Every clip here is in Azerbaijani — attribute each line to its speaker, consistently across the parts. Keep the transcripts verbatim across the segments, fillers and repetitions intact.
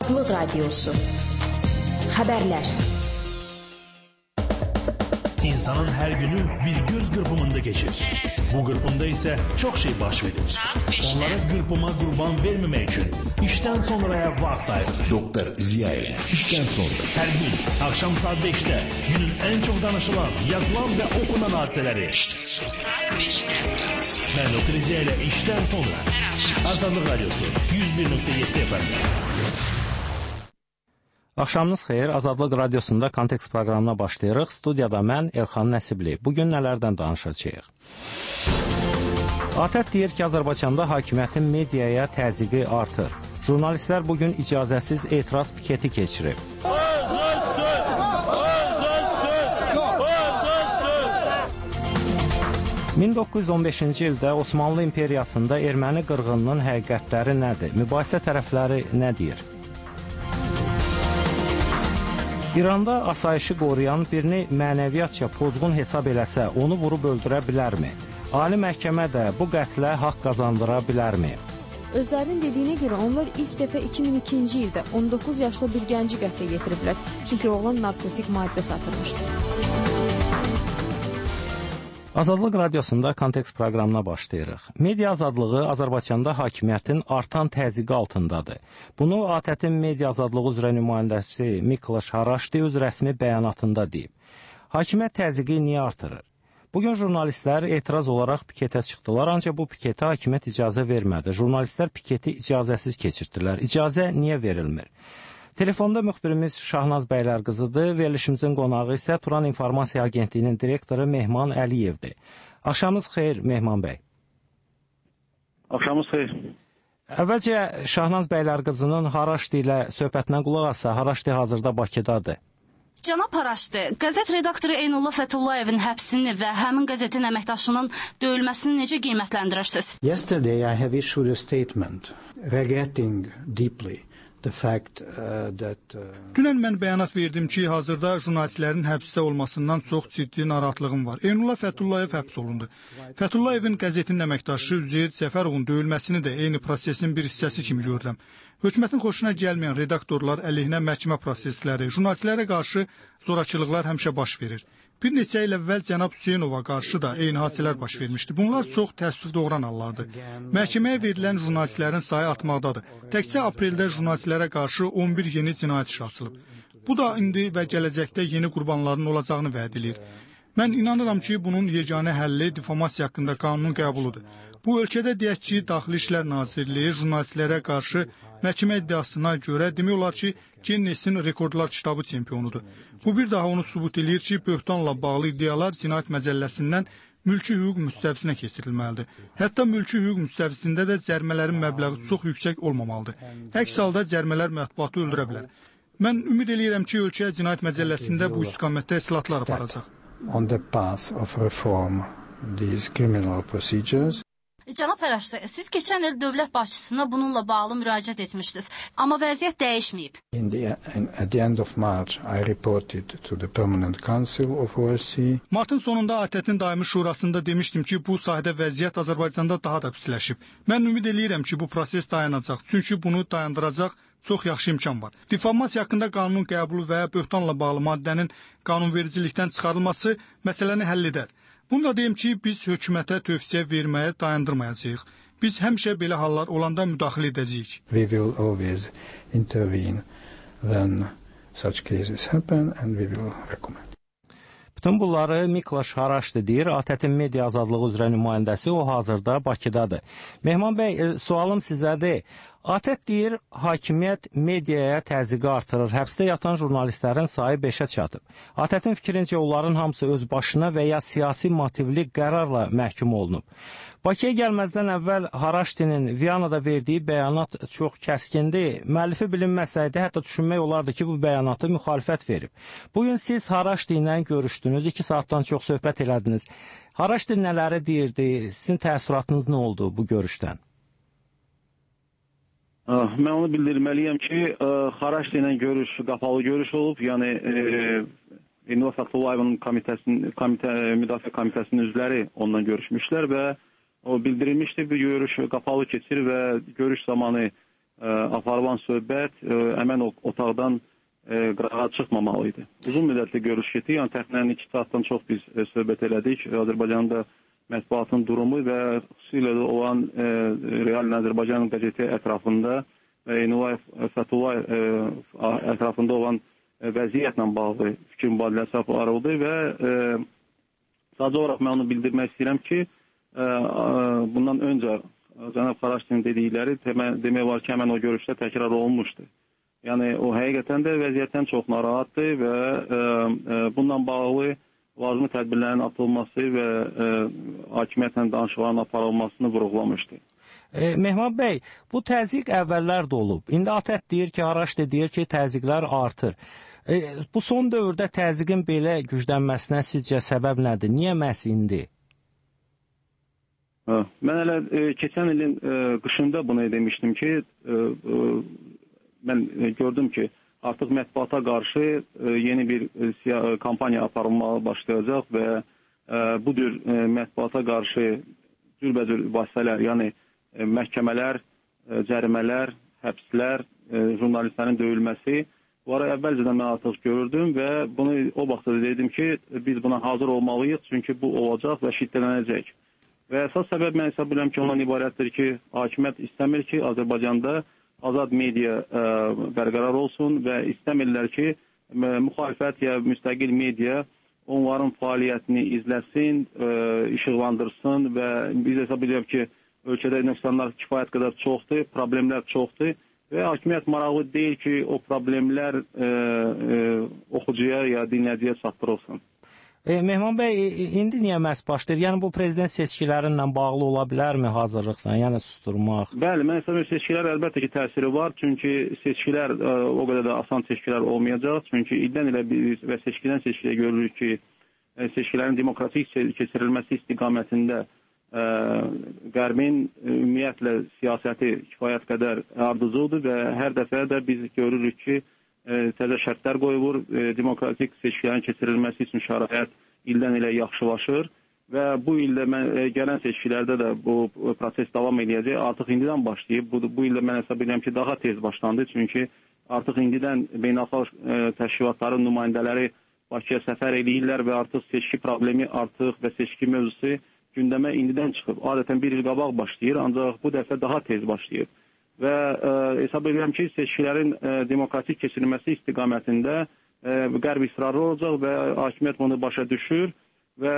Speaker 1: Azadlıq Radiosu. Xəbərlər.
Speaker 2: İnsanın hər günü bir göz qırpımında geçir. Bu qırpımda isə çox şey baş verir. Onlara qırpıma qurban verməmək üçün işdən sonraya vaxt ayırır.
Speaker 3: Doktor Ziyaev, işdən sonra.
Speaker 2: Hər gün axşam saat beşdə günün ən çox danışılan, yazılan və okunan hadisələri.
Speaker 3: İşdən sonra.
Speaker 2: Mən Doktor Ziyaev ilə işdən sonra. Azadlıq Radiosu yüz bir nöqtə yeddi F M.
Speaker 4: Axşamınız xeyir, Azadlıq Radiosunda Kontekst proqramına başlayırıq. Studiyada mən, Elxan Nəsibli. Bugün nələrdən danışacağıq? ATƏT deyir ki, Azərbaycanda hakimiyyətin mediaya təzyiqi artır. Jurnalistlər bugün icazəsiz etiraz piketi keçirib. min doqquz yüz on beşinci ildə Osmanlı İmperiyasında erməni qırğınının həqiqətləri nədir? Mübahisə tərəfləri nə deyir? İranda asayişi qoruyan birini mənəviyyatca pozğun hesab eləsə, onu vurub öldürə bilərmi? Ali məhkəmə də bu qətlə haqq qazandıra bilərmi?
Speaker 5: Özlərinin dediyinə görə onlar ilk dəfə iki min ikinci ildə on doqquz yaşlı bir gənci qətlə yetiriblər. Çünki oğlan narkotik maddə satılmışdı.
Speaker 4: Azadlıq Radiosunda Kontekst proqramına başlayırıq. Media azadlığı Azərbaycanda hakimiyyətin artan təzyiqi altındadır. Bunu ATƏT-in media azadlığı üzrə nümayəndəsi Mikloş Haraşdi öz rəsmi bəyanatında deyib. Hakimiyyət təzyiqi niyə artırır? Bugün jurnalistlər etiraz olaraq piketə çıxdılar, ancaq bu piketə hakimiyyət icazə vermədi. Jurnalistlər piketi icazəsiz keçirdilər. İcazə niyə verilmir? Telefonda müxbirimiz Şahnaz Bəylərqızıdır, verilişimizin qonağı isə Turan İnformasiya Agentliyinin direktoru Mehman Əliyevdir. Axşamınız xeyir, Mehman bəy.
Speaker 6: Axşamınız xeyir.
Speaker 4: Əvvəlcə Şahnaz Bəylərqızının Haraşdi ilə söhbətinə qulaq assa, Haraşdi hazırda Bakıdadır.
Speaker 7: Cənab Haraşdi, qəzət redaktoru Eynullah Fətullayevin həbsini və həmin qəzetin əməkdaşının döyülməsini necə qiymətləndirirsiniz?
Speaker 8: Yesterday I have issued a statement regretting deeply the fact uh, that uh...
Speaker 9: Dünən mən bəyanat verdim ki, hazırda jurnalistlərin həbsdə olmasından çox ciddi narahatlığım var. Eynullah Fətullayev həbs olundu. Fətullayevin qəzetinin əməkdaşı Üzeyir Cəfərovun döyülməsini də eyni prosesin bir hissəsi kimi görürəm. Hökumətin xoşuna gəlməyən redaktorlar əleyhinə məhkəmə prosesləri, jurnalistlərə qarşı zorakılıqlar həmişə baş verir. Bir neçə il əvvəl cənab Hüseynova qarşı da eyni hadisələr baş vermişdi. Bunlar çox təəssüf doğuran hallardır. Məhkəməyə verilən jurnalistlərin sayı artmaqdadır. Təkcə apreldə jurnalistlərə qarşı on bir yeni cinayət işi açılıb. Bu da indi və gələcəkdə yeni qurbanların olacağını vəd edir. Mən inanıram ki, bunun yeganə həlli difamasiya haqqında qanunun qəbuludur. Bu ölkədə deyək ki, Daxili İşlər Nazirliyi jurnalistlərə qarşı məhkəmə iddiasına görə demək olar ki, Ginnesin rekordlar kitabı çempionudur. Bu bir daha onu sübut edir ki, böhtanla bağlı iddialar cinayət məcəlləsindən mülki hüquq müstəvisinə keçirilməlidir. Hətta mülki hüquq müstəvisində də cərimələrin məbləği çox yüksək olmamalıdır. Əks halda cərimələr mətbuatı öldürə bilər. Mən ümid edirəm ki, ölkə cinayət məcəlləsində bu istiqamətdə islahatlar aparacaq.
Speaker 8: On the path of reform these criminal procedures.
Speaker 7: Cənab Haraşdi, siz keçən il dövlət başçısına bununla bağlı müraciət etmişdiniz, amma vəziyyət dəyişməyib.
Speaker 8: In the, at the end of March, I reported to the Permanent Council of O S C.
Speaker 9: Martın sonunda ATƏT-in daimi şurasında demişdim ki, bu sahədə vəziyyət Azərbaycanda daha da pisləşib. Mən ümid edirəm ki, bu proses dayanacaq, çünki bunu dayandıracaq çox yaxşı imkan var. Difamasiya haqqında qanunun qəbulu və böhtanla bağlı maddənin qanunvericilikdən çıxarılması məsələni həll edər. Bunu da deyim ki, biz hökumətə tövsiyə verməyə dayandırmayacağıq. Biz həmişə belə hallar olanda müdaxilə edəcəyik.
Speaker 8: We will always intervene when such cases happen and we will recommend.
Speaker 4: Bütün bunları Mikloş Haraşdi deyir, ATƏT-in media azadlığı üzrə nümayəndəsi, o hazırda Bakıdadır. Mehman bəy, sualım sizədir. ATƏT deyir, hakimiyyət mediaya təzyiqi artırır, həbsdə yatan jurnalistlərin sayı beşə çatıb. ATƏT-in fikrincə onların hamısı öz başına və ya siyasi motivli qərarla məhkum olunub. Bakıya gəlməzdən əvvəl Haraşdinin Viyanada verdiyi bəyanat çox kəskindir. Müəllifi bilinməsəydi, hətta düşünmək olardı ki, bu bəyanatı müxalifət verib. Bugün siz Haraşdi ilə görüşdünüz, iki saatdan çox söhbət elədiniz. Haraşdi nələri deyirdi, sizin təəssüratınız nə oldu bu görüşdən?
Speaker 6: Mən onu bildirməliyəm ki, Haraşdi ilə görüş, qapalı görüş olub. Yəni, Eynullah Fətullayevin müdafiə komitəsinin üzvləri ondan görüşmüşlər və o bildirilmişdi, bir görüş qapalı keçir və görüş zamanı aparılan söhbət həmən otaqdan qırağa çıxmamalı idi. Uzun müddətli görüş getdik, yəni təxminən iki saatdan çox biz söhbət elədik. Azərbaycanda mətbuatın durumu və xüsusilə də olan Real Azərbaycan qəzeti ətrafında və Eynullah Fəthullayev ətrafında olan vəziyyətlə bağlı fikir mübadiləsi aparıldı və sadəcə olaraq mən onu bildirmək istəyirəm ki, bundan öncə cənab Xaraçdinin dedikləri demək var ki, həmən o görüşdə təkrar olunmuşdu. Yəni o həqiqətən də vəziyyətdən çox narahatdır və bununla bağlı lazımi tədbirlərin atılması və hakimiyyətlə danışıqların aparılmasını vurğulamışdı.
Speaker 4: E, Mehman bəy, bu təzyiq əvvəllər də olub. İndi ATƏT deyir ki, Xaraçdi deyir ki, təzyiqlər artır. E, bu son dövrdə təzyiqin belə güclənməsinə sizcə səbəb nədir? Niyə məhz indi?
Speaker 6: Hə, mən hələ e, keçən ilin e, qışında bunu demişdim ki, e, e, mən e, gördüm ki, artıq mətbuata qarşı e, yeni bir e, kampaniya aparılmağa başlayacaq və e, bu cür e, mətbuata qarşı cürbəcür vasitələr, yəni e, məhkəmələr, e, cərimələr, həbslər, e, jurnalistlərin döyülməsi, bunları əvvəlcədən mən artıq görürdüm və bunu o vaxtda dedim ki, biz buna hazır olmalıyıq, çünki bu olacaq və şiddətlənəcək. Və əsas səbəb mən hesab edirəm ki, ondan ibarətdir ki, hakimiyyət istəmir ki, Azərbaycanda azad media ə, bərqərar olsun və istəmirlər ki, müxalifət ya müstəqil media onların fəaliyyətini izləsin, ə, işıqlandırsın və biz hesab edirəm ki, ölkədə nöqsanlar kifayət qədər çoxdur, problemlər çoxdur və hakimiyyət maraqlı deyil ki, o problemlər ə, ə, oxucuya ya dinləyiciyə çatdırılsın.
Speaker 4: E, Mehman bəy, indi niyə məhz başlayır? Yəni bu prezident seçkilərinlə bağlı ola bilərmi hazırlıqla, yəni susturmaq?
Speaker 6: Bəli, mən hesab edirəm seçkilər əlbəttə ki, təsiri var. Çünki seçkilər ə, o qədər də asan seçkilər olmayacaq. Çünki ildən ilə biz və seçkidən seçkiyə görürük ki, ə, seçkilərin demokratik keçirilməsi istiqamətində ə, Qərbin ümumiyyətlə siyasəti kifayət qədər ardıcıldır və hər dəfə də biz görürük ki, təzə şərtlər qoyulur, demokratik seçkilərin keçirilməsi üçün şərait ildən ilə yaxşılaşır və bu ildə mən, gələn seçkilərdə də bu proses davam edəcək. Artıq indidən başlayıb. Bu, bu ildə mən hesab edirəm ki, daha tez başlandı. Çünki artıq indidən beynəlxalq təşkilatların nümayəndələri Bakıya səfər edirlər və artıq seçki problemi artıq və seçki mövzusu gündəmə indidən çıxıb. Adətən bir il qabaq başlayır, ancaq bu dəfə daha tez başlayıb. Və e, hesab edirəm ki, seçkilərin e, demokratik keçirilməsi istiqamətində e, Qərb israrlı olacaq və hakimiyyət bunu başa düşür və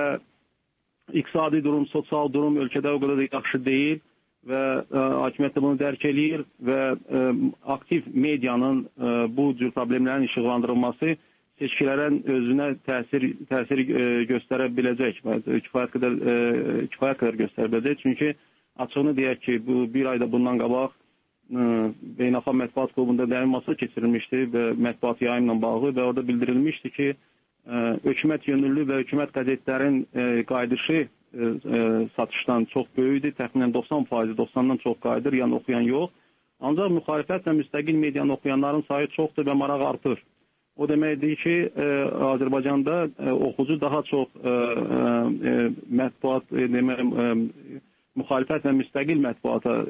Speaker 6: iqtisadi durum, sosial durum ölkədə o qədər də yaxşı deyil və e, hakimiyyət də bunu dərk eləyir və e, aktiv medianın e, bu cür problemlərin işıqlandırılması seçkilərin özünə təsir, təsir e, göstərə biləcək və kifayət qədər, e, kifayət qədər göstərə biləcək. Çünki açığını deyək ki, bu bir ayda bundan qabaq Beynəlxalq Mətbuat Klubunda dərin masa keçirilmişdi və mətbuat yayımla bağlı və orada bildirilmişdi ki, hökumət yönüllü və hökumət qəzetlərin qayıdışı satışdan çox böyükdür, təxminən doxsan faiz, doxsandan çox qayıdır, yəni oxuyan yox. Ancaq müxalifət və müstəqil medianı oxuyanların sayı çoxdur və maraq artır. O deməkdir ki, Azərbaycanda oxucu daha çox mətbuat, demək, müxalifət və müstəqil mətbuata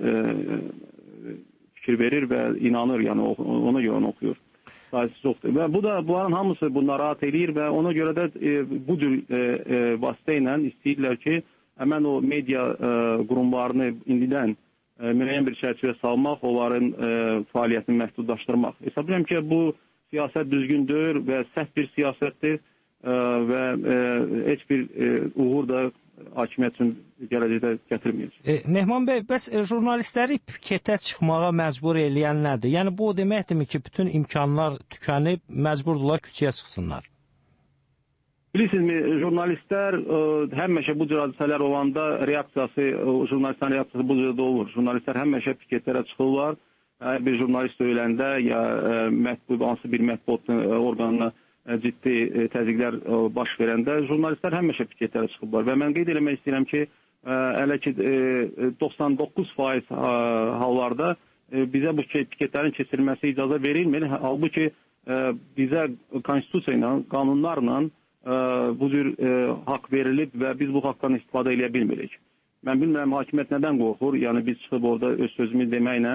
Speaker 6: fikir verir və inanır, yəni ona görə onu oxuyur. Sayısı çoxdur. Və bu da bunların hamısı bunları narahat edir və ona görə də e, bu cür e, e, vasitə ilə istəyirlər ki, həmən o media e, qurumlarını indidən e, müəyyən bir çərçivə salmaq, onların e, fəaliyyətini məhdudlaşdırmaq. Hesab edirəm ki, bu siyasət düzgündür və səhv bir siyasətdir e, və e, heç bir e, uğur da hakimiyyət üçün gələcəkdə gətirməyəcək.
Speaker 4: E, Mehman bəy, bəs e, jurnalistləri piketə çıxmağa məcbur eləyən nədir? Yəni bu deməkdirmi ki, bütün imkanlar tükənib, məcburdurlar küçəyə çıxsınlar?
Speaker 6: Bilirsiniz, jurnalistlər ə, həmişə bu cür hadisələr olanda reaksiyası, ə, jurnalistlərin reaksiyası bu cürdə olur. Jurnalistlər həmişə piketlərə çıxırlar. Hər bir jurnalist öləndə ya ə, mətbu, hansı bir mətbuat orqanına ə, ciddi ə, təzyiqlər ə, baş verəndə jurnalistlər həmişə piketlərə çıxırlar. Və mən qeyd eləmək istəyirəm ki, ə, hələ ki ə, doxsan doqquz faiz ə, hallarda ə, bizə bu piketlərin keçirilməsi icazə verilmir. Halbuki ə, bizə konstitusiya ilə, qanunlarla bu cür e, haqq verilib və biz bu haqqdan istifadə edə bilmirik. Mən bilmirəm, hakimiyyət nədən qorxur? Yəni biz çıxıb orada öz sözümü deməklə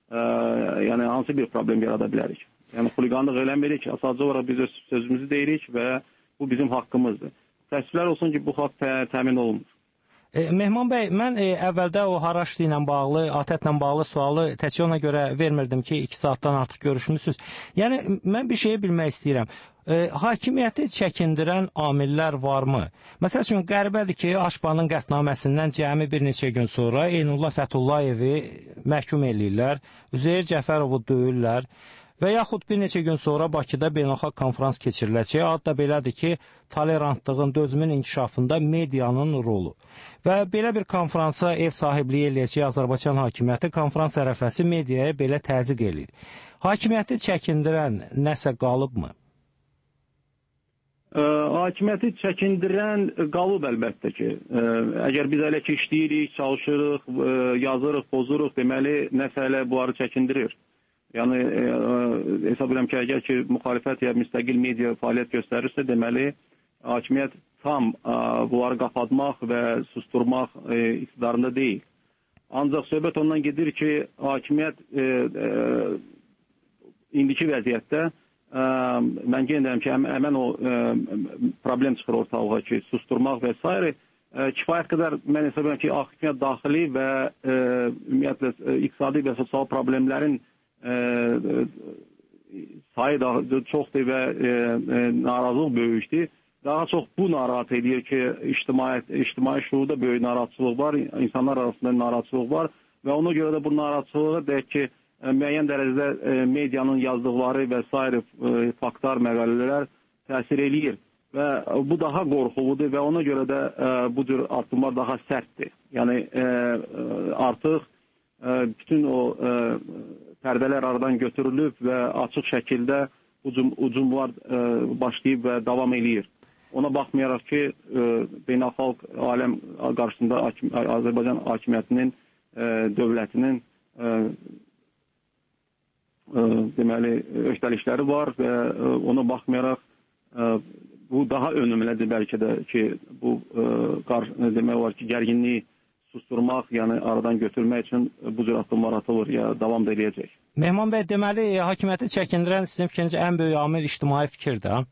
Speaker 6: ə, yəni hansı bir problem yarada bilərik. Yəni xuliqanlıq eləmirik, sadəcə olaraq biz öz sözümüzü deyirik və bu bizim haqqımızdır. Təəssüflər olsun ki, bu haqq tə təmin olunur.
Speaker 4: E, Mehman bəy, mən e, əvvəldə o Haraşdi ilə bağlı, ATƏT-lə bağlı sualı təkcə ona görə vermirdim ki, iki saatdan artıq görüşmüsünüz. Yəni, mən bir şeyi bilmək istəyirəm. E, hakimiyyəti çəkindirən amillər varmı? Məsəl üçün, qəribədir ki, Aşbanın qətnaməsindən cəmi bir neçə gün sonra Eynullah Fəthullayevi məhkum eləyirlər, Üzeyir Cəfərovu döyürlər. Və yaxud bir neçə gün sonra Bakıda beynəlxalq konferans keçiriləcək. Adı da belədir ki, tolerantlığın, dözümün inkişafında medianın rolu. Və belə bir konferansa ev sahibliyi eləyəcək Azərbaycan hakimiyyəti konferans ərəfəsi mediaya belə təzyiq eləyir. Hakimiyyəti çəkindirən nəsə qalıbmı?
Speaker 6: Ə, hakimiyyəti çəkindirən qalıb əlbəttə ki. Ə, əgər biz hələ ki işləyirik, çalışırıq, ə, yazırıq, pozuruq, deməli nəsə hələ bunları çəkindirir. Yəni, e, hesab edirəm ki, əgər ki, müxalifət ya müstəqil media fəaliyyət göstərirsə, deməli, hakimiyyət tam a, bunları qapatmaq və susturmaq e, iqtidarında deyil. Ancaq söhbət ondan gedir ki, hakimiyyət e, e, indiki vəziyyətdə, e, mən qeyd edirəm ki, həmən o e, problem çıxır ortalığa ki, susturmaq və s. E, kifayət qədər mən hesab edirəm ki, hakimiyyət daxili və e, ümumiyyətlə iqtisadi və sosial problemlərin E, sayı da çoxdur və e, e, narazılıq böyükdür. Daha çox bu narahat edir ki, ictimai, ictimai şuurda böyük narahatçılıq var, insanlar arasında narahatçılıq var və ona görə də bu narahatçılığa deyək ki, e, müəyyən dərəcədə e, medianın yazdıqları və s. E, faktlar, məqalələr təsir eləyir. Və bu daha qorxuludur və ona görə də e, bu cür addımlar daha sərtdir. Yəni e, artıq e, bütün o e, pərdələr aradan götürülüb və açıq şəkildə ucum, ucumlar e, başlayıb və davam eləyir. Ona baxmayaraq ki, e, beynəlxalq aləm qarşısında hakim, Azərbaycan hakimiyyətinin, e, dövlətinin e, e, deməli, öhdəlikləri var və e, ona baxmayaraq e, bu daha önümlədir bəlkə də ki, bu e, qar, demək olar ki, gərginliyi susturmaq, yəni aradan götürmək üçün bu cür addımlar atılır ya davam da eləyəcək.
Speaker 4: Mehman bəy, deməli, hakimiyyəti çəkindirən sizin fikrincə ən böyük amil ictimai fikirdir, ha?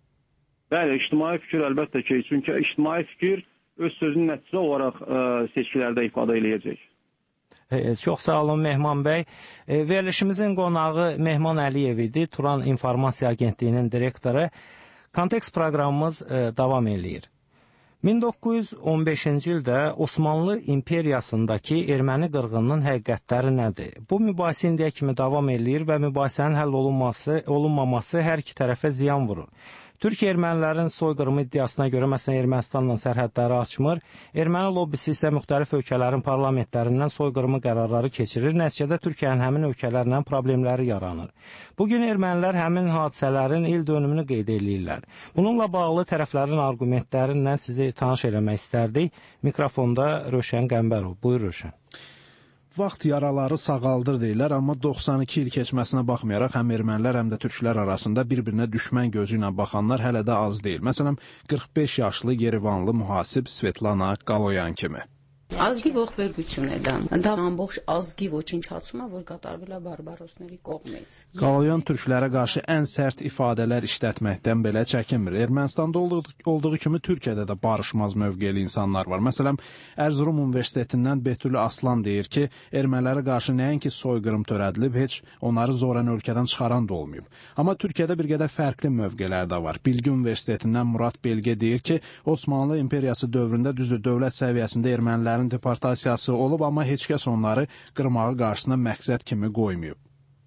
Speaker 6: Bəli, ictimai fikir əlbəttə ki, çünki ictimai fikir öz sözünün nəticə olaraq ə, seçkilərdə ifadə eləyəcək.
Speaker 4: E, çox sağ olun Mehman bəy. E, verilişimizin qonağı Mehman Əliyev idi, Turan İnformasiya Agentliyinin direktoru. Kontekst proqramımız e, davam eləyir. min doqquz yüz on beşinci ildə Osmanlı imperiyasındakı erməni qırğınının həqiqətləri nədir? Bu mübahisə indiyə kimi davam eləyir və mübahisənin həll olunması, olunmaması hər iki tərəfə ziyan vurur. Türkiyə ermənilərin soyqırımı iddiasına görə məsələn Ermənistanla sərhədləri açmır, erməni lobbisi isə müxtəlif ölkələrin parlamentlərindən soyqırımı qərarları keçirir, nəticədə Türkiyənin həmin ölkələrlə problemləri yaranır. Bugün ermənilər həmin hadisələrin il dönümünü qeyd edirlər. Bununla bağlı tərəflərin argumentlərindən sizi tanış eləmək istərdik. Mikrofonda Rövşən Qəmbərov. Buyur Rövşən.
Speaker 10: Vaxt yaraları sağaldır deyirlər, amma doxsan iki il keçməsinə baxmayaraq həm ermənilər, həm də türklər arasında bir-birinə düşmən gözü ilə baxanlar hələ də az deyil. Məsələn, qırx beş yaşlı Yerivanlı mühasib Svetlana Qaloyan kimi.
Speaker 11: Ազգի ողբերգություն է դա։ Դա ամբողջ ազգի ոչնչացումը, որ կատարվել է բարբարոսների կողմից։
Speaker 10: Qaloyan türklərə qarşı ən sərt ifadələr işlətməkdən belə çəkinmir. Ermənistanda olduğu, olduğu kimi Türkiyədə də barışmaz mövqeli insanlar var. Məsələn, Erzurum Universitetindən Betül Aslan deyir ki, ermənilərə qarşı nəinki soyqırım törədilib, heç onları zoran ölkədən çıxaran da olmayıb. Amma Türkiyədə bir qədər fərqli mövqelər də var. Bilgi Universitetindən Murad Belge deyir ki, Osmanlı imperiyası dövründə düzdür dövlət səviyyəsində ermənilər deportasiyası olub, amma heç kəs onları qırmağı qarşısına məqsəd kimi qoymayıb.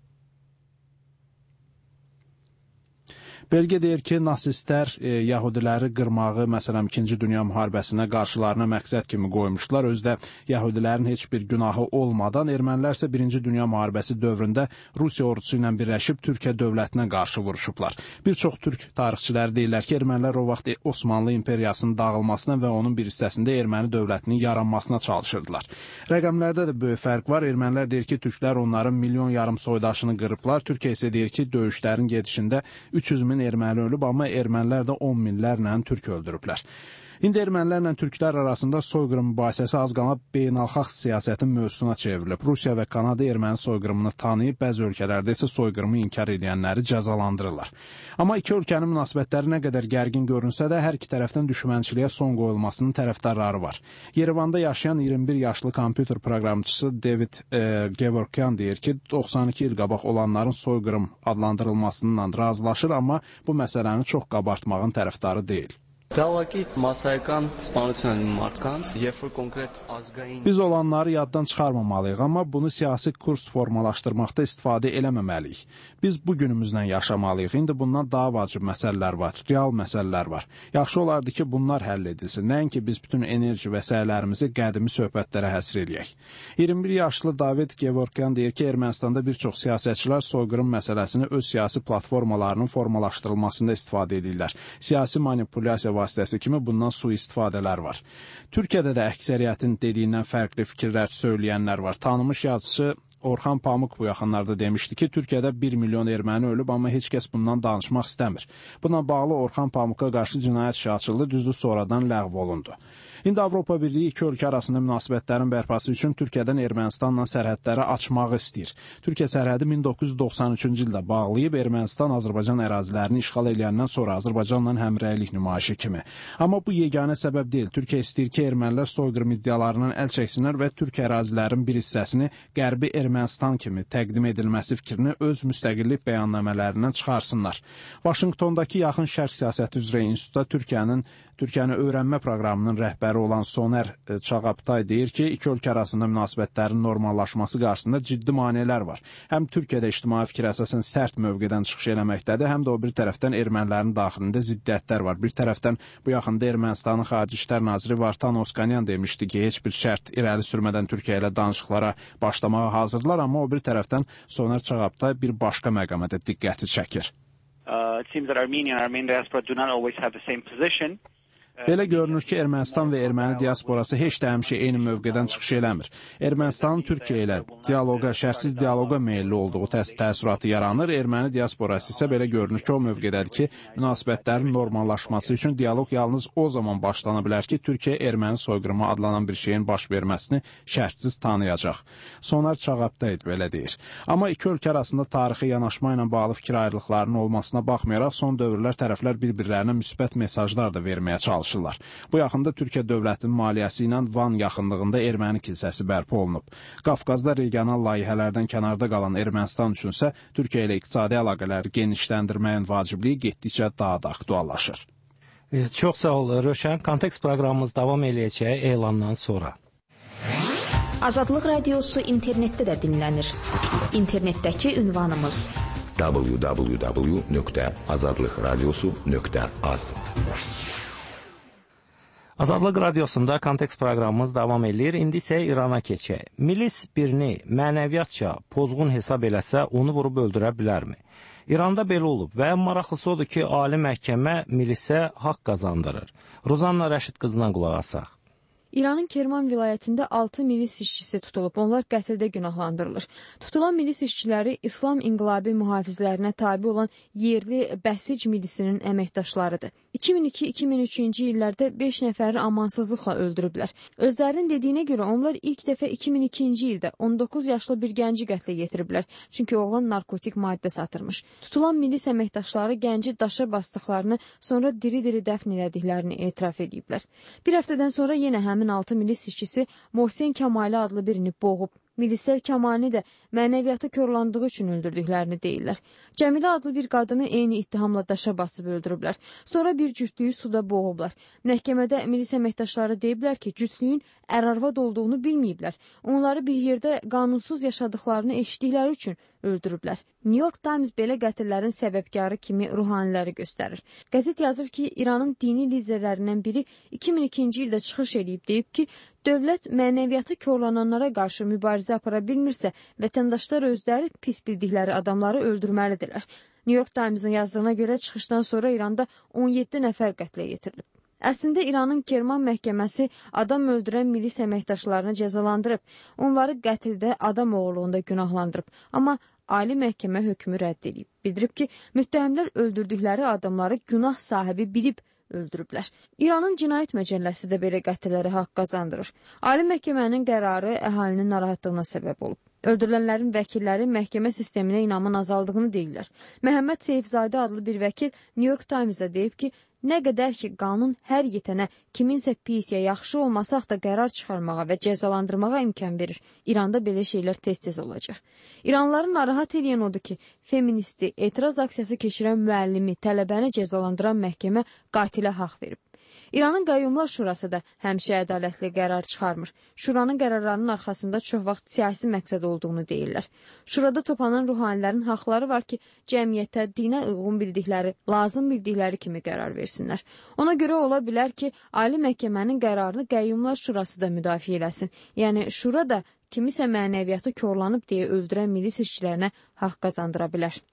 Speaker 10: Belge deyir ki, nasistlər e, yahudiləri qırmağı, məsələn, İkinci Dünya müharibəsinə qarşılarına məqsəd kimi qoymuşlar. Özdə yahudilərin heç bir günahı olmadan, ermənilər isə Birinci Dünya müharibəsi dövründə Rusiya ordusu ilə birləşib Türkiyə dövlətinə qarşı vuruşublar. Bir çox türk tarixçiləri deyirlər ki, ermənilər o vaxt Osmanlı imperiyasının dağılmasına və onun bir hissəsində erməni dövlətinin yaranmasına çalışırdılar. Rəqəmlərdə də böyük fərq var. Ermənilər deyir ki, türklər onların milyon yarım soydaşını qırıblar. Türkiyə isə deyir ki, döyüşlərin gedişində üç yüz min erməni ölüb, amma ermənilər də on minlərlə türk öldürüblər. İndi ermənilərlə türklər arasında soyqırım mübahisəsi az qala beynəlxalq siyasətin mövzusuna çevrilib. Rusiya və Kanada erməni soyqırımını tanıyıb, bəzi ölkələrdə isə soyqırımı inkar edənləri cəzalandırırlar. Amma iki ölkənin münasibətləri nə qədər gərgin görünsə də, hər iki tərəfdən düşmənçiliyə son qoyulmasının tərəfdarları var. Yerevanda yaşayan iyirmi bir yaşlı kompüter proqramçısı David e, Gevorkyan deyir ki, doxsan iki il qabaq olanların soyqırım adlandırılmasından razılaşır, amma bu məsələni çox qabartmağın tərəfdarı deyil. Biz olanları yaddan çıxarmamalıyıq, amma bunu siyasi kurs formalaşdırmaqda istifadə eləməməliyik. Biz bu günümüzlə yaşamalıyıq. İndi bundan daha vacib məsələlər var, real məsələlər var. Yaxşı olardı ki, bunlar həll edilsin. Nəinki biz bütün enerji və səylərimizi qədimi söhbətlərə həsr eləyək. iyirmi bir yaşlı David Gevorkyan deyir ki, Ermənistanda bir çox siyasətçilər soyqırım məsələsini öz siyasi platformalarının formalaşdırılmasında istifadə edirlər. Siyasi manipulyasiya vasitəsi kimi bundan sui-istifadələr var. Türkiyədə də əksəriyyətin dediyindən fərqli fikirlər söyləyənlər var. Tanınmış yazıcı Orxan Pamuk bu yaxınlarda demişdi ki, Türkiyədə bir milyon erməni ölüb, amma heç kəs bundan danışmaq istəmir. Buna bağlı Orxan Pamuka qarşı cinayət işi açıldı, düzdür sonradan ləğv olundu. İndi Avropa Birliyi iki ölkə arasında münasibətlərin bərpası üçün Türkiyədən Ermənistanla sərhədləri açmağı istəyir. Türkiyə sərhədi min doqquz yüz doxsan üçüncü ildə bağlayıb, Ermənistan Azərbaycan ərazilərini işğal edəndən sonra Azərbaycanla həmrəylik nümayişi kimi. Amma bu yeganə səbəb deyil. Türkiyə istəyir ki, ermənilər soyqırım iddialarından əl çəksinlər və Türk ərazilərinin bir hissəsini Qərbi Ermənistan kimi təqdim edilməsi fikrini öz müstəqillik bəyannamələrindən çıxarsınlar. Vaşinqtondakı Yaxın Şərq Siyasəti üzrə İnstitutda Türkiyənin Türkiyəni öyrənmə proqramının rəhbəri olan Soner Çağaptay deyir ki, iki ölkə arasında münasibətlərin normallaşması qarşısında ciddi maneələr var. Həm Türkiyədə ictimai fikir əsasən sərt mövqedən çıxış eləməkdədir, həm də o bir tərəfdən ermənilərin daxilində ziddiyyətlər var. Bir tərəfdən bu yaxında Ermənistanın Xarici İşlər naziri Vartan Oskanyan demişdi ki, heç bir şərt irəli sürmədən Türkiyə ilə danışıqlara başlamağa hazırdılar, amma o bir tərəfdən Soner Çağaptay bir başqa məqama da diqqəti çəkir.
Speaker 12: Uh, it seems that Armenia and Armenian diaspora do not always have the same position.
Speaker 10: Belə görünür ki, Ermənistan və erməni diasporası heç də həmişə eyni mövqedən çıxış eləmir. Ermənistanın Türkiyə ilə dialoqa, şərtsiz dialoqa meyilli olduğu təs təəssüratı yaranır. Erməni diasporası isə belə görünür ki, o mövqedədir ki, münasibətlərin normallaşması üçün dialoq yalnız o zaman başlana bilər ki, Türkiyə erməni soyqırımı adlanan bir şeyin baş verməsini şərtsiz tanıyacaq. Soner Çağaptay belə deyir. Amma iki ölkə arasında tarixi yanaşma ilə bağlı fikir ayrılıqlarının olmasına baxmayaraq, son dövrlər tərəflər bir-birlərinə müsbət mesajlar da verməyə çalışır. Bu yaxında Türkiyə dövlətinin maliyyəsi ilə Van yaxınlığında erməni kilsəsi bərpa olunub. Qafqazda regional layihələrdən kənarda qalan Ermənistan üçünsə Türkiyə ilə iqtisadi əlaqələri genişləndirməyin vacibliyi getdikcə daha da aktuallaşır.
Speaker 4: E, çox sağ ol Röşən. Kontekst proqramımız davam eləyəcək elandan sonra.
Speaker 1: Azadlıq Radiosu internetdə də dinlənir. İnternetdəki ünvanımız
Speaker 3: w w w nöqtə azadlıq radiosu nöqtə az.
Speaker 4: Azadlıq Radiosunda kontekst proqramımız davam edir. İndi isə İrana keçək. Milis birini mənəviyyatca pozğun hesab eləsə, onu vurub öldürə bilərmi? İranda belə olub və maraqlısı odur ki, ali məhkəmə milisə haqq qazandırır. Rozanna Rəşid qızına qulaq asaq.
Speaker 5: İranın Kerman vilayətində altı milis işçisi tutulub, onlar qətldə günahlandırılır. Tutulan milis işçiləri İslam İnqilabi mühafizlərinə tabi olan yerli Bəsic milisinin əməkdaşlarıdır. iki min iki iki min üçüncü illərdə beş nəfəri amansızlıqla öldürüblər. Özlərinin dediyinə görə onlar ilk dəfə iki min ikinci ildə on doqquz yaşlı bir gənci qətlə yetiriblər, çünki oğlan narkotik maddə satırmış. Tutulan milis əməkdaşları gənci daşa basdıqlarını, sonra diri-diri dəfn elədiklərini etiraf ediblər. Bir həftədən sonra yenə həmin altı milis işçisi Mohsen Kamali adlı birini boğub. Milislər Kamani də mənəviyyatı körlandığı üçün öldürdüklərini deyirlər. Cəmilə adlı bir qadını eyni ittihamla daşa basıb öldürüblər. Sonra bir cütlüyü suda boğublar. Məhkəmədə milis əməkdaşları deyiblər ki, cütlüyün ər-arvad olduğunu bilməyiblər. Onları bir yerdə qanunsuz yaşadıklarını eşitdikləri üçün öldürüblər. New York Times belə qətllərin səbəbkarı kimi ruhaniləri göstərir. Qəzet yazır ki, İranın dini liderlərindən biri iki min ikinci ildə çıxış edib deyib ki, dövlət mənəviyyatı körlənənlərə qarşı mübarizə apara bilmirsə, vətəndaşlar özləri pis bildikləri adamları öldürməlidirlər. New York Times'ın yazdığına görə çıxışdan sonra İranda on yeddi nəfər qətlə yetirilib. Əslində İranın Kerman məhkəməsi adam öldürən milis əməkdaşlarını cəzalandırıb, onları qətldə adam oğurluğunda günahlandırıb. Amma Ali Məhkəmə hökmü rədd edib. Bildirib ki, müttəhimlər öldürdükləri adamları günah sahibi bilib öldürüblər. İranın Cinayət Məcəlləsi də belə qətlləri haqq qazandırır. Ali məhkəmənin qərarı əhalinin narahatlığına səbəb olub. Öldürülənlərin vəkilləri məhkəmə sisteminə inamın azaldığını deyirlər. Məhəmməd Seyfzadə adlı bir vəkil New York Times-a deyib ki, nə qədər ki, qanun hər yetənə kiminsə pis ya yaxşı olmasaq da qərar çıxarmağa və cəzalandırmağa imkan verir. İranda belə şeylər tez-tez olacaq. İranlıların narahat edən odur ki, feministi, etiraz aksiyası keçirən müəllimi, tələbəni cəzalandıran məhkəmə qatilə haqq verib. İranın Qayyumlar Şurası da həmişə ədalətli qərar çıxarmır. Şuranın qərarlarının arxasında çox vaxt siyasi məqsəd olduğunu deyirlər. Şurada toplanan ruhanilərin haqları var ki, cəmiyyətə dinə uyğun bildikləri, lazım bildikləri kimi qərar versinlər. Ona görə ola bilər ki, Ali Məhkəmənin qərarını Qayyumlar Şurası da müdafiə eləsin. Yəni, Şura da kimisə mənəviyyatı korlanıb deyə öldürən milis işçilərinə haqq qazandıra bilər.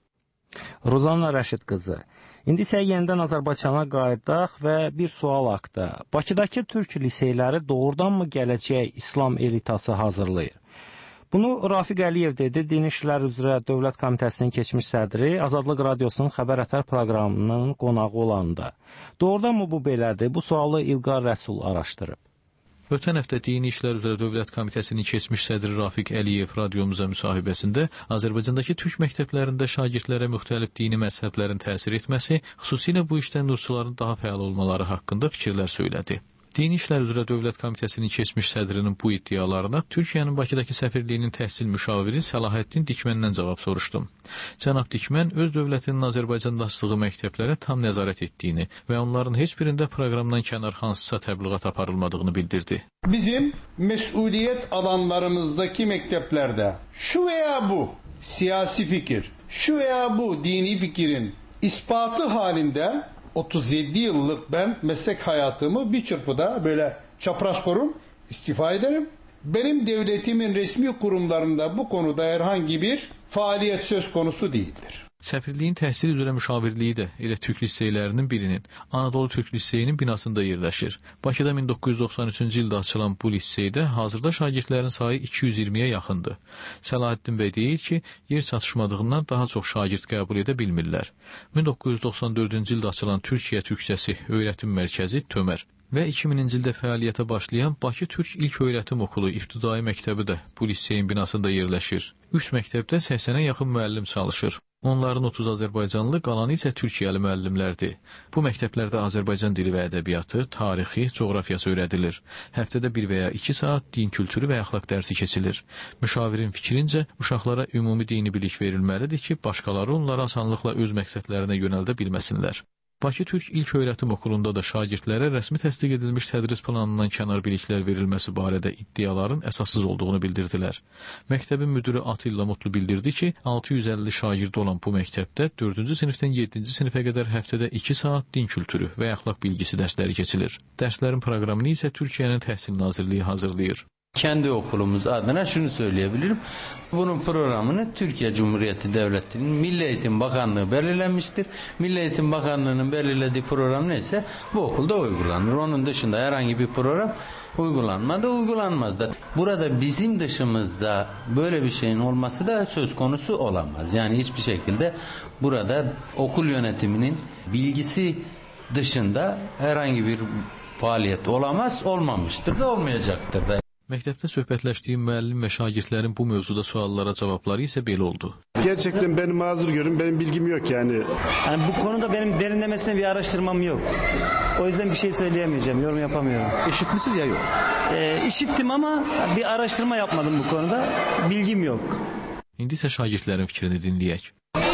Speaker 4: Rozanna Rəşid qızı, indi isə yenidən Azərbaycana qayıdaq və bir sual haqda. Bakıdakı türk liseyləri doğrudanmı gələcək İslam elitası hazırlayır? Bunu Rafiq Əliyev dedi, Din İşlər üzrə Dövlət Komitəsinin keçmiş sədri, Azadlıq Radiosunun Xəbər Ətər proqramının qonağı olanda. Doğrudanmı bu belədir? Bu sualı İlqar Rəsul araşdırıb.
Speaker 13: Ötən həftə Dini İşlər üzrə Dövlət Komitəsinin keçmiş sədri Rafiq Əliyev radiomuza müsahibəsində Azərbaycandakı türk məktəblərində şagirdlərə müxtəlif dini məzhəblərin təsir etməsi, xüsusilə bu işdə nurçuların daha fəal olmaları haqqında fikirlər söylədi. Dini İşlər üzrə Dövlət Komitəsinin keçmiş sədrinin bu iddialarına Türkiyənin Bakıdakı səfirliyinin təhsil müşaviri Səlahiddin Dikməndən cavab soruşdum. Cənab Dikmən öz dövlətinin Azərbaycanda açdığı məktəblərə tam nəzarət etdiyini və onların heç birində proqramdan kənar hansısa təbliğat aparılmadığını bildirdi.
Speaker 14: Bizim məsuliyyət alanlarımızdaki məktəblərdə şu veya bu siyasi fikir, şu veya bu dini fikirin ispatı halinde otuz yedi yıllık ben meslek hayatımı bir çırpıda böyle çapraz kurum, istifa ederim. Benim devletimin resmi kurumlarında bu konuda herhangi bir faaliyet söz konusu değildir.
Speaker 13: Səfirliyin təhsil üzrə müşavirliyi də elə türk liseylərinin birinin, Anadolu Türk Liseyinin binasında yerləşir. Bakıda min doqquz yüz doxsan üçüncü ildə açılan bu liseydə hazırda şagirdlərin sayı iki yüz iyirmiyə yaxındır. Səlahiddin bəy deyir ki, yer çatışmadığından daha çox şagird qəbul edə bilmirlər. min doqquz yüz doxsan dördüncü ildə açılan Türkiyə Türkçəsi öyrətim mərkəzi Tömər və iki mininci ildə fəaliyyətə başlayan Bakı Türk İlk Öyrətim Okulu İbtidai Məktəbi də bu liseyin binasında yerləşir. Üç məktəbdə səksənə yaxın müəllim çalışır. Onların otuz Azərbaycanlı, qalanı isə Türkiyəli müəllimlərdir. Bu məktəblərdə Azərbaycan dili və ədəbiyyatı, tarixi, coğrafiyası öyrədilir. Həftədə bir və ya iki saat din kültürü və əxlaq dərsi keçilir. Müşavirin fikrincə, uşaqlara ümumi dini bilik verilməlidir ki, başqaları onları asanlıqla öz məqsədlərinə yönəldə bilməsinlər. Bakı Türk İlk Öyrətim Okulunda da şagirdlərə rəsmi təsdiq edilmiş tədris planından kənar biliklər verilməsi barədə iddiaların əsassız olduğunu bildirdilər. Məktəbin müdürü Atilla Mutlu bildirdi ki, altı yüz əlli şagirdi olan bu məktəbdə dördüncü sinifdən yeddinci sinifə qədər həftədə iki saat din kültürü və əxlaq bilgisi dərsləri keçilir. Dərslərin proqramını isə Türkiyənin Təhsil Nazirliyi hazırlayır.
Speaker 15: Kendi okulumuz adına şunu söyleyebilirim. Bunun programını Türkiye Cumhuriyeti Devleti'nin Milli Eğitim Bakanlığı belirlemiştir. Milli Eğitim Bakanlığı'nın belirlediği program neyse bu okulda uygulanır. Onun dışında herhangi bir program uygulanmadı, uygulanmaz da. Burada bizim dışımızda böyle bir şeyin olması da söz konusu olamaz. Yani hiçbir şekilde burada okul yönetiminin bilgisi dışında herhangi bir faaliyet olamaz, olmamıştır da olmayacaktır da.
Speaker 13: Məktəbdə söhbətləşdiyim müəllim və şagirdlərin bu mövzuda suallara cavabları isə belə oldu.
Speaker 16: Gerçekten beni mazur görün, benim bilgim yok yani.
Speaker 17: Yani bu konuda benim derinlemesine bir araştırmam yok. O yüzden bir şey söyleyemeyeceğim, yorum yapamıyorum.
Speaker 13: İşitmişsiniz ya yok?
Speaker 17: E, işittim ama bir araştırma yapmadım bu konuda, bilgim yok.
Speaker 13: İndi isə şagirdlərin fikrini dinləyək.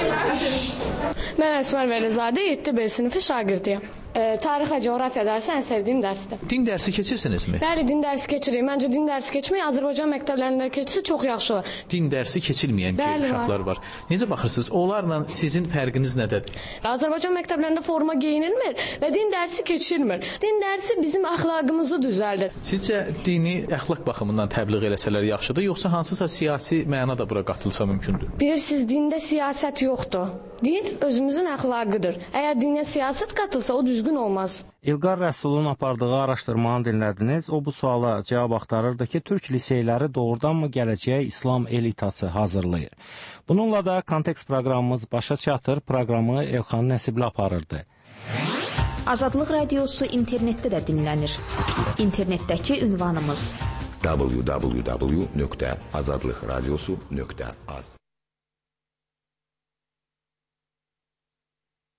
Speaker 18: Ben Esmer Velizade, yeddi B sınıfı şagirdiyim. E, tarih ve coğrafya dersi en sevdiğim dersti.
Speaker 13: Din dersi keçirsiniz mi?
Speaker 18: Bəli, din dersi keçiririm. Bence din dersi keçmək Azərbaycan məktəblərində keçsə çox yaxşı olur.
Speaker 13: Din dersi keçilməyən ki, uşaqlar var. Necə baxırsınız? Onlarla sizin fərqiniz nədədir?
Speaker 18: Azərbaycan məktəblərində forma geyinilmir və din dersi keçilmir. Din dersi bizim əxlaqımızı düzəldir.
Speaker 13: Sizcə dini əxlaq baxımından təbliğ eləsələr yaxşıdır, yoxsa hansısa siyasi məna da bura qatılsa mümkündür?
Speaker 18: Bilirsiniz, dində siyasət yoxdur. Din özümüzün əxlaqıdır. Əgər dinə siyasət qatılsa o düzgün olmaz.
Speaker 4: İlqar Rəsulun apardığı araşdırmanı dinlədiniz. O bu suala cavab axtarırdı ki, türk liseyləri doğrudanmı gələcəyə İslam elitası hazırlayır? Bununla da Kontekst proqramımız başa çatır. Proqramı Elxan Nəsibli aparırdı.
Speaker 1: Azadlıq Radiosu internetdə də dinlənir. İnternetdəki ünvanımız
Speaker 3: w w w nöqtə azadlıqradiosu nöqtə az.